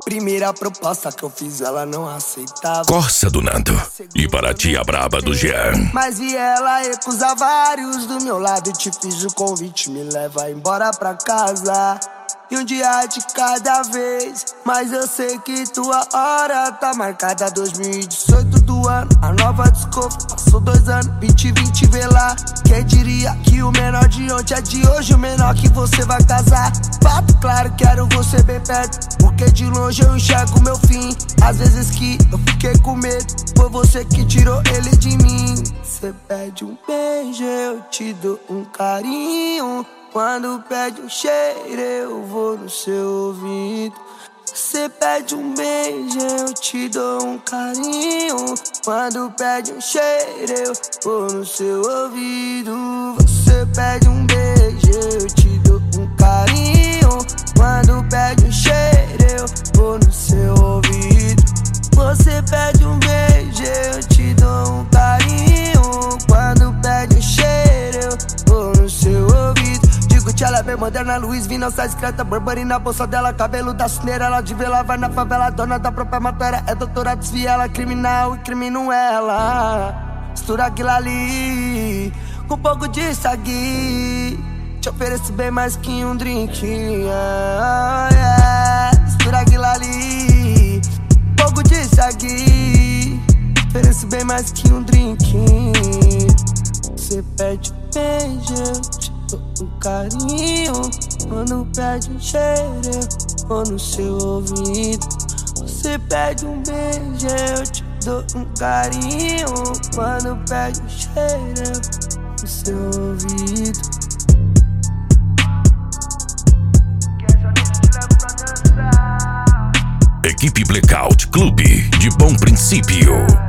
Primeira proposta que eu fiz, ela não aceitava. Corsa do Nando e para a tia braba do Jean. Mas vi ela recusar vários do meu lado e te fiz o convite, me leva embora pra casa. E um dia de cada vez, mas eu sei que tua hora tá marcada. 2018 do ano, a nova desculpa, passou 2 anos, 2020 vê lá. Quem diria que o menor de ontem é de hoje, o menor que você vai casar. Fato claro, quero você bem perto, porque de longe eu enxergo meu fim. Às vezes que eu fiquei com medo, foi você que tirou ele de mim. Cê pede um beijo, eu te dou um carinho. Quando pede um cheiro, eu vou no seu ouvido. Você pede um beijo, eu te dou um carinho. Quando pede um cheiro, eu vou no seu ouvido. Você pede um beijo, eu te dou um carinho. Quando pede um cheiro, eu vou no seu ouvido. Você pede um beijo, eu te dou um carinho. Quando pede um cheiro, eu vou no seu ouvido. Ela é bem moderna, Luiz V, não sai discreta. Burberry na bolsa dela, cabelo da cineira. Ela de vela, vai na favela, dona da própria matéria. É doutora, desvia ela, criminal e crimino ela. Mistura aquilo ali com um pouco de sagui. Te ofereço bem mais que um drink, Mistura aquilo ali, um pouco de sagui. Ofereço bem mais que um drink. Você pede um beijo, um carinho. Quando pede um cheiro, eu vou no seu ouvido. Você pede um beijo, eu te dou um carinho. Quando pede um cheiro, eu vou no seu ouvido. Equipe Blackout Clube de Bom Princípio.